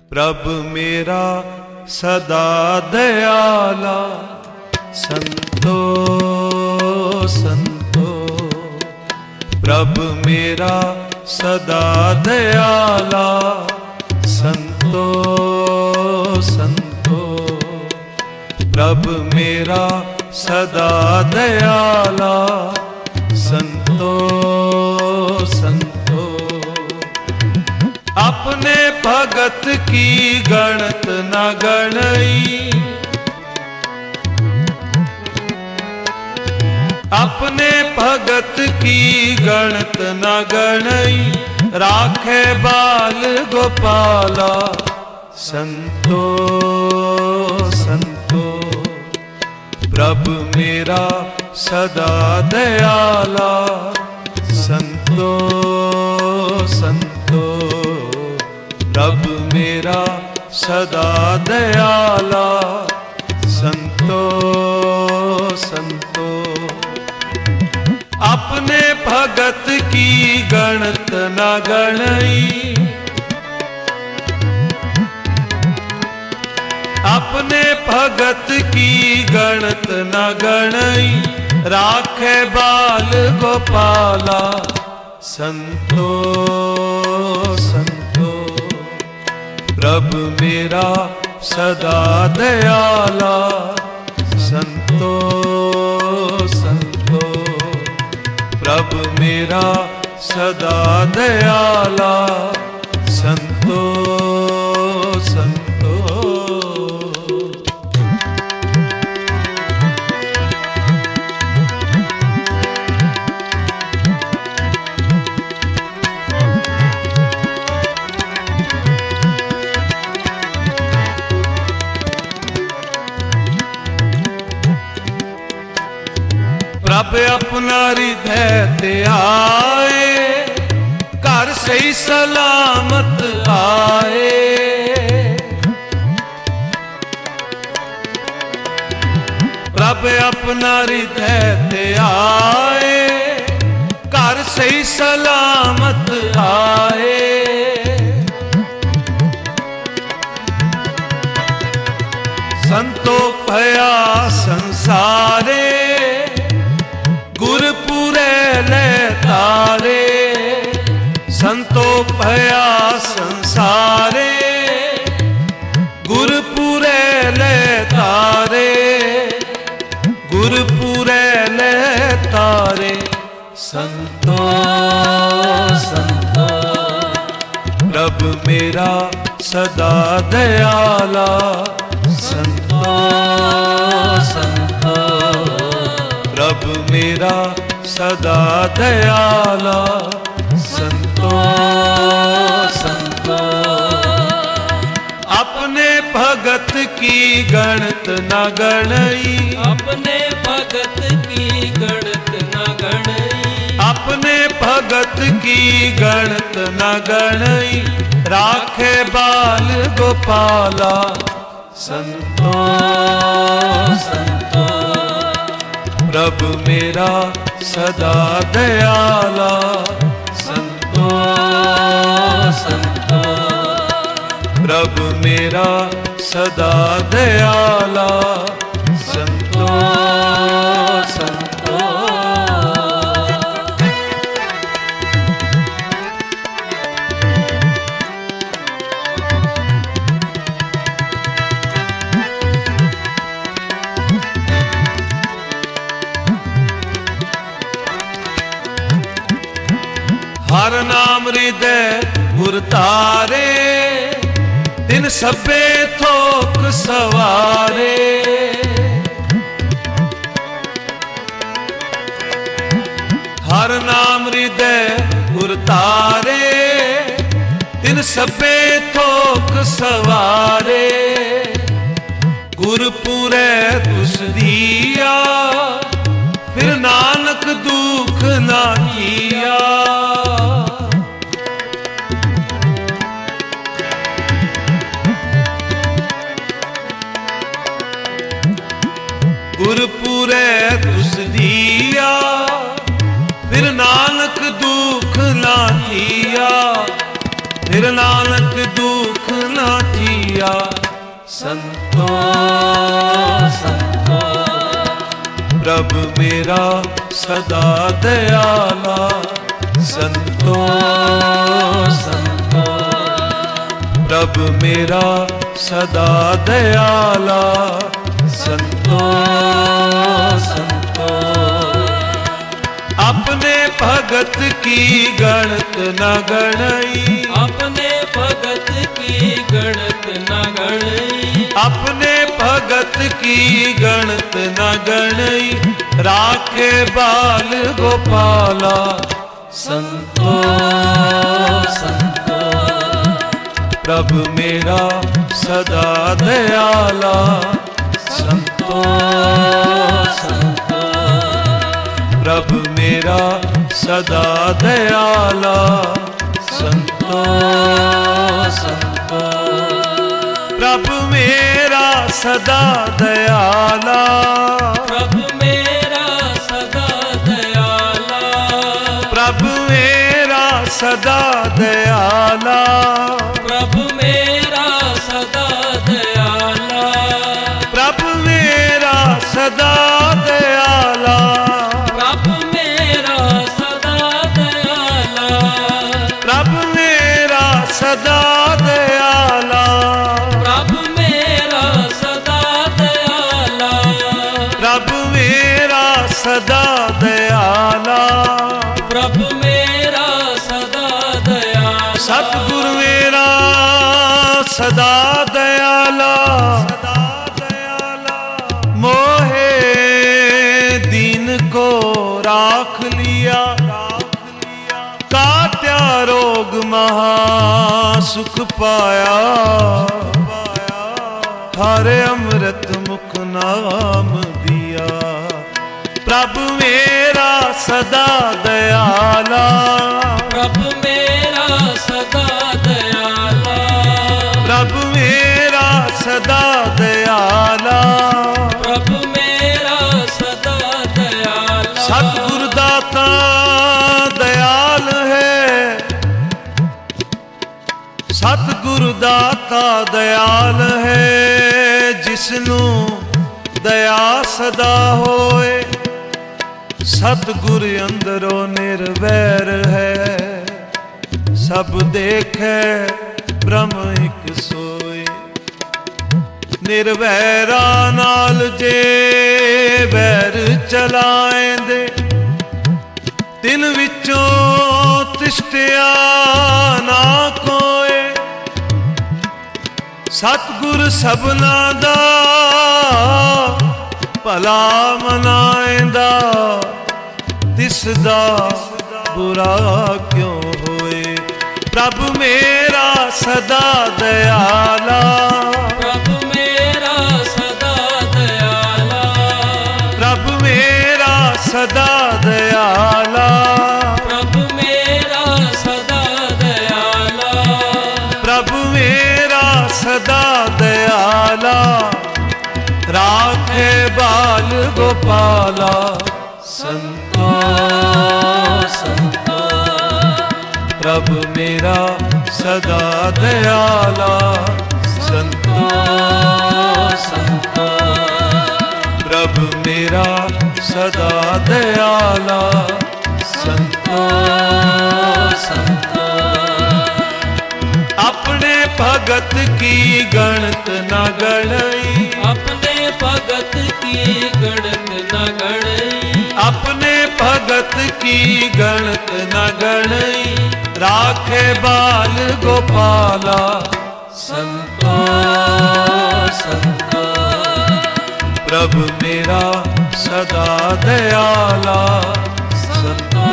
प्रभु मेरा सदा दयाला, संतो संतो। प्रभु मेरा सदा दयाला, संतो संतो। प्रभु मेरा सदा दयाला, संतो संतो। अपने भगत की गणत न गणई, अपने भगत की गणत न गणई। राखे बाल गोपाला, संतो संतो। प्रभु मेरा सदा दयाला, संतो संतो। प्रभु मेरा सदा दयाला, संतो संतो। अपने भगत की गणत न गणई, अपने भगत की गणत न गणई। राखे बाल गोपाला, संतो संतो। प्रभु मेरा सदा दयाला, संतो संतो। प्रभु मेरा सदा दयाला, संतो संतो। प्रभु अपना हृदय ते आए, घर सही सलामत आए। प्रभु अपना हृदय ते आए, घर सही सलामत आए। संतोख भया संसारे, गुरपुरे ले तारे। संतोख भया संसारे, गुरपुरे ले तारे। गुरपुरे ले तारे, संतो संतो। प्रभु मेरा सदा दयाला, संतो संतो। प्रभु मेरा सदा दयाला, संतो संतो। अपने भगत की गणत न गणई, अपने भगत की गणत न गणई। अपने भगत की गणत न गणई। राखे बाल गोपाला, संतो संतो। प्रभु मेरा सदा दयाला, संतो संतो। प्रभु मेरा सदा दयाला, संतो संतो। हर नाम हृदय गुर तारे, तिन सबे थोक सवारे। हर नाम हृदय गुर तारे, तिन सबे थोक सवारे। गुरपुरे तुस दिया, फिर नानक दुख ना किया। गुरपुरे तुस दिया, फिर नानक दुख ना किया। फिर फिर नानक दुख ना जिया। संतो संतो प्रभु मेरा सदा दयाला। संतो संतो प्रभु मेरा सदा दयाला। संतो संतो अपने भगत की गणत न गणई। अपने भगत की गणत न गणई। अपने भगत की गणत न गणई। राखे बाल गोपाला। संतो संतो प्रभु मेरा सदा दयाला। संतो संतो प्रभु मेरा सदा दयाला। संतो संतो प्रभु मेरा सदा दयाला। प्रभु मेरा सदा दयाला। प्रभु मेरा सदा दयाला। प्रभु मेरा सदा दयाला। प्रभु मेरा सदा दयाला। प्रभु मेरा सदा दयाला। प्रभु मेरा सदा दयाला। प्रभु मेरा सदा दयाला। प्रभु मेरा सदा दयाला। प्रभु मेरा सदा दयाला। सतगुरु मेरा सदा दयाला। सदा दयाला मोहे दीन को राख लिया। काट्या रोग महा सुख पाया। हरे अमृत मुख नाम दिया। प्रभु मेरा सदा दयाला। प्रभु मेरा सदा दयाला। प्रभु मेरा सदा दयाला। प्रभु मेरा सदा दयाला। सतगुरु दाता दयाल है। सतगुरु दाता दयाल है। जिसनू दया सदा होए। सतगुरु अंदरों निर्वैर है। सब देखे ब्रह्म एक सोए। निर्वैरा नाल जे वैर चलाएंदे। तिन विचों तिष्ठिया ना कोए। सतगुर सबना दा भला मनाएंदा। तिसदा बुरा क्यों होए। प्रभु मेरा सदा दयाला। प्रभु मेरा सदा दयाला। प्रभु मेरा सदा दयाला। प्रभु मेरा सदा दयाला। प्रभु मेरा सदा दयाला। राखे बाल गोपाला। संतो संतो प्रभु मेरा सदा दयाला। संतो संतो प्रभु मेरा सदा दयाला। संतो संतो अपने भगत की गणत न गणई। अपने भगत की गणत न गणई। अपने भगत की गणत न गणई। राखे बाल गोपाला। संतो संतो प्रभु मेरा सदा दयाला। संतो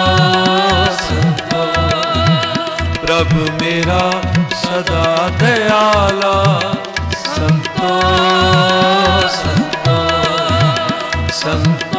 संतो प्रभु मेरा सदा दयाला। संतो संतो संतो